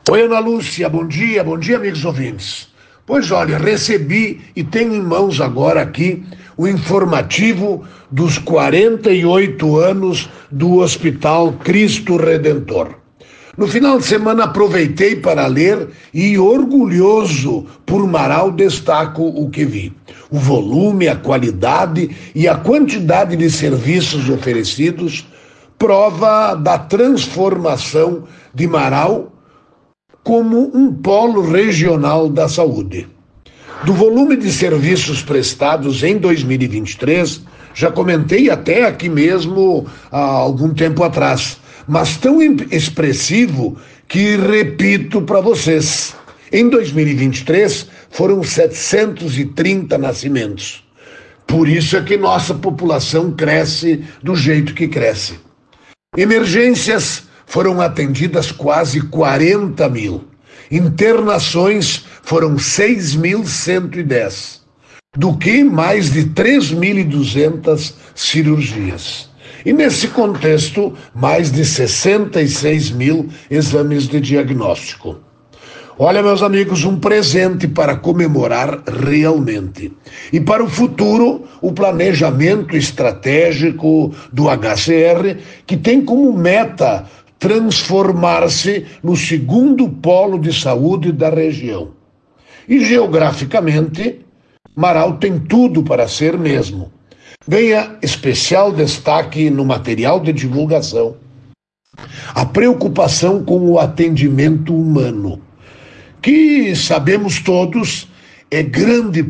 Oi, Ana Lúcia, bom dia, amigos ouvintes. Pois olha, recebi e tenho em mãos agora aqui o informativo dos 48 anos do Hospital Cristo Redentor. No final de semana aproveitei para ler e, orgulhoso por Marau, destaco o que vi. O volume, a qualidade e a quantidade de serviços oferecidos prova da transformação de Marau como um polo regional da saúde. Do volume de serviços prestados em 2023, já comentei até aqui mesmo há algum tempo atrás, mas tão expressivo que repito para vocês. Em 2023, foram 730 nascimentos. Por isso é que nossa população cresce do jeito que cresce. Emergências foram atendidas quase 40 mil. Internações foram 6.110, do que mais de 3.200 cirurgias. E nesse contexto, mais de 66 mil exames de diagnóstico. Olha, meus amigos, um presente para comemorar realmente. E para o futuro, o planejamento estratégico do HCR, que tem como meta transformar-se no segundo polo de saúde da região. E geograficamente, Marau tem tudo para ser mesmo. Ganha especial destaque no material de divulgação a preocupação com o atendimento humano, que sabemos todos é grande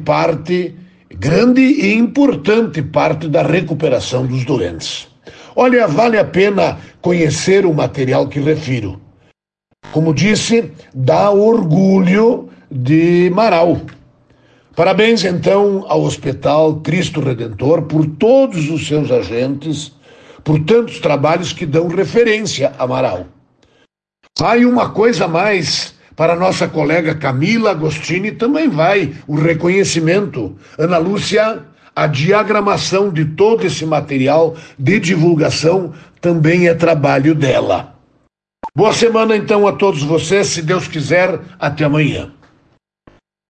e importante parte da recuperação dos doentes. Olha, vale a pena conhecer o material que refiro. Como disse, dá orgulho de Marau. Parabéns, então, ao Hospital Cristo Redentor por todos os seus agentes, por tantos trabalhos que dão referência a Marau. E uma coisa a mais, para nossa colega Camila Agostini também vai o reconhecimento. Ana Lúcia, a diagramação de todo esse material de divulgação também é trabalho dela. Boa semana, então, a todos vocês. Se Deus quiser, até amanhã.